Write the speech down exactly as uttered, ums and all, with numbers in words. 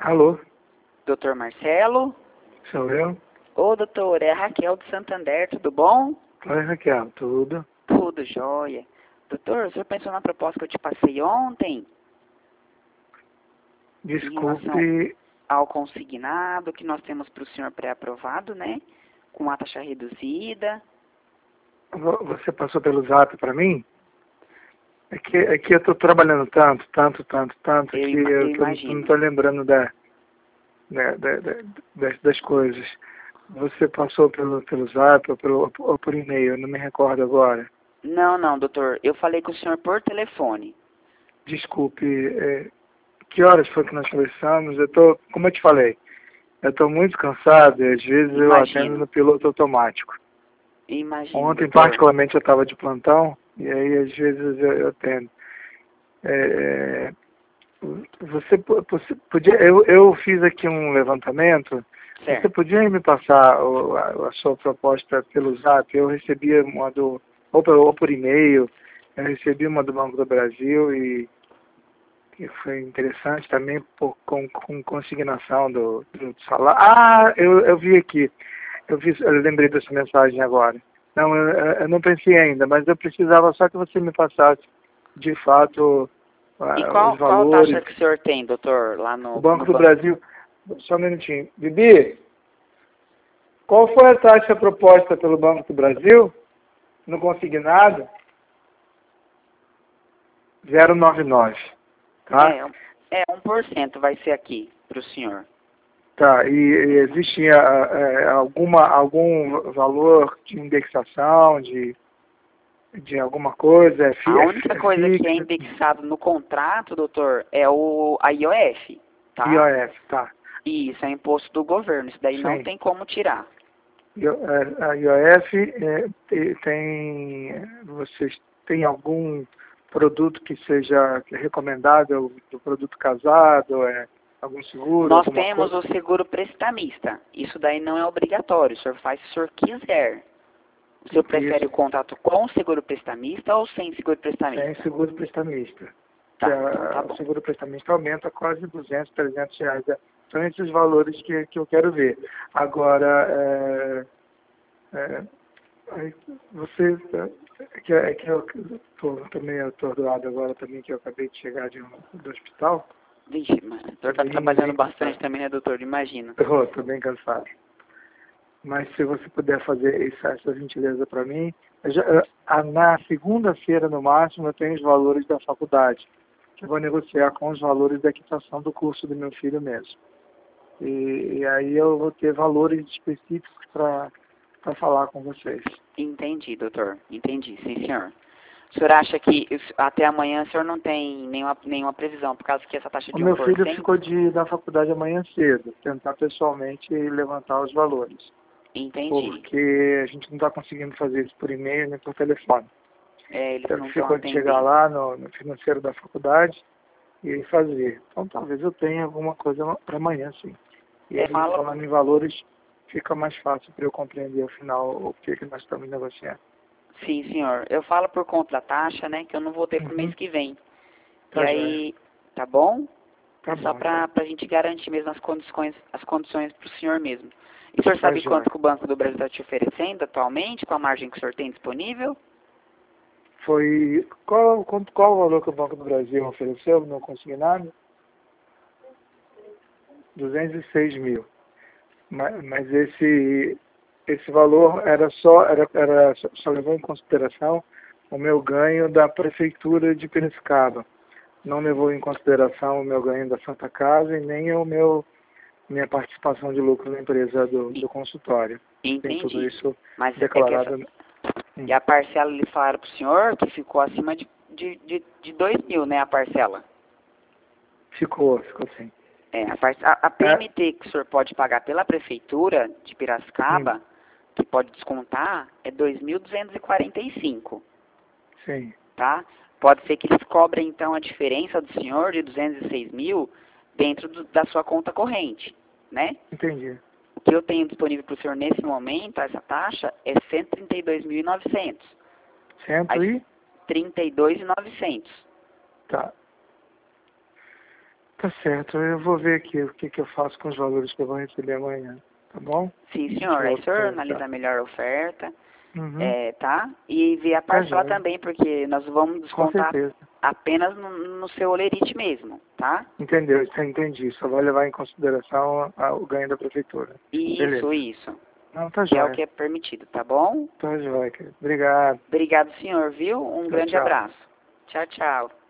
Alô, Doutor Marcelo? sou eu. Ô, doutor, é a Raquel de Santander, tudo bom? Oi, Raquel, tudo? Tudo jóia. Doutor, o senhor pensou na proposta que eu te passei ontem? Em relação Desculpe, ao consignado que nós temos para o senhor pré-aprovado, né? Com a taxa reduzida. vo- você passou pelo zap para mim? É que, é que eu estou trabalhando tanto, tanto, tanto, tanto, Eu, que ima- eu, eu que eu não imagino. estou lembrando da, da, da- da- das, das coisas. Você passou pelo, pelo zap ou, pelo, ou por e-mail, eu não me recordo agora. Não, não, doutor. Eu falei com o senhor por telefone. Desculpe, é, que horas foi que nós conversamos? Eu tô, como eu te falei, eu estou muito cansado e às vezes eu atendo Imagino. no piloto automático. Imagino, Ontem, doutor. particularmente, eu estava de plantão, e aí, às vezes, eu, eu atendo. É, você, po- você podia, eu, eu fiz aqui um levantamento, você Certo. podia me passar o- a, a sua proposta pelo zap? Eu recebi uma do, ou por, ou por e-mail, eu recebi uma do Banco do Brasil e, e foi interessante também por, com, com consignação do, do salário. Ah, eu, eu vi aqui. Eu, vi, eu lembrei dessa mensagem agora. Não, eu, eu não pensei ainda, mas eu precisava só que você me passasse, de fato, E ah, qual, os qual taxa valores. que o senhor tem, doutor, lá O no, Banco no do banco? Brasil, só um minutinho. Bibi, qual foi a taxa proposta pelo Banco do Brasil no consignado? zero vírgula noventa e nove, tá? É, um- é, um por cento vai ser aqui para o senhor. Tá, e, e existe ah, eh, alguma, algum valor de indexação, de, de alguma coisa? É, fi, A é, fi- única é coisa que é fixa? indexado no contrato, doutor, é o a I O F, tá? I O F, tá. Isso é imposto do governo, isso daí não Sim. tem como tirar. I O- é, A I O F é, te- tem, vocês têm algum produto que seja recomendável do produto casado, é, algum seguro, Nós alguma temos coisa? o seguro prestamista, isso daí não é obrigatório, o senhor faz se o senhor quiser. O senhor prefere o Isso, contrato com seguro prestamista ou sem seguro prestamista? sem seguro prestamista. Que Tá, então tá a- o bom. seguro prestamista aumenta quase duzentos, trezentos reais. É, são esses valores que, que eu quero ver. Agora, é, é, aí você, é que, é que eu estou meio atordoado agora também, que eu acabei de chegar de um, do hospital. Vixe, mas o senhor tá Bem, trabalhando bem bastante cansado. também, né, doutor? Imagina. Estou bem cansado. Mas se você puder fazer essa, essa gentileza para mim, eu já, eu- a- na segunda-feira, no máximo, eu tenho os valores da faculdade, que eu vou negociar com os valores da equitação do curso do meu filho mesmo. E, e aí eu vou ter valores específicos para falar com vocês. Entendi, doutor. Entendi, sim, senhor. O senhor acha que os- até amanhã o senhor não tem nenhuma, nenhuma previsão, por causa que essa taxa O de um meu por filho cento? ficou de ir na faculdade amanhã cedo, tentar pessoalmente levantar os valores, Entendi. porque a gente não está conseguindo fazer isso por e-mail nem por telefone. É, eles Então, não ele estão ficou de chegar atendendo. lá no, no financeiro da faculdade e fazer. Então, talvez eu tenha alguma coisa para amanhã, sim. E É, aí, fala, falando em valores, fica mais fácil para eu compreender, afinal, o que, que nós estamos negociando. sim, senhor. Eu falo por conta da taxa, né, que eu não vou ter pro Uhum. mês que vem. Tá E joia. aí, tá bom? Tá É só bom, pra, então. pra gente garantir mesmo as condições, as condições pro senhor mesmo. E o senhor Tá sabe joia. quanto que o Banco do Brasil está te oferecendo atualmente, com a margem que o senhor tem disponível? Foi... Qual, quanto, qual o valor que o Banco do Brasil ofereceu no consignado? duzentos e seis mil. Mas, mas esse, esse valor era só, era, era, só só levou em consideração o meu ganho da Prefeitura de Piracicaba. Não levou em consideração o meu ganho da Santa Casa e nem o meu, minha participação de lucro na empresa do, do consultório. Tem tudo Entendi. isso Mas é que declarado. essa, e a parcela eles falaram pro senhor que ficou acima de, de, de, de dois mil, né, a parcela? Ficou, ficou assim. É, a, par- a, a P M T que o senhor pode pagar pela prefeitura de Piracicaba, Hum, que pode descontar, é dois mil duzentos e quarenta e cinco, sim, tá? Pode ser que eles cobrem, então, a diferença do senhor de duzentos e seis mil dentro do- da sua conta corrente, né? entendi. O que eu tenho disponível para o senhor nesse momento, essa taxa, é cento e trinta e dois mil e novecentos. Cento Aí, e... trinta e dois mil e novecentos. Tá. Tá certo, eu vou ver aqui o que, que eu faço com os valores que eu vou receber amanhã, tá bom? Sim, senhor. Aí o senhor analisa Tá. a melhor oferta, Uhum. é, tá? E ver a Tá parcela joia. também, porque nós vamos Com descontar certeza. apenas no, no seu olerite mesmo, tá? Entendeu? Isso eu entendi. Só vai levar em consideração a- o ganho da prefeitura. Isso, Beleza. isso. Não, tá Que é o joia. que é permitido, tá bom? Tá joia, querido. Obrigado. Obrigado, senhor, viu? Um Tchau, grande tchau. abraço. Tchau, tchau.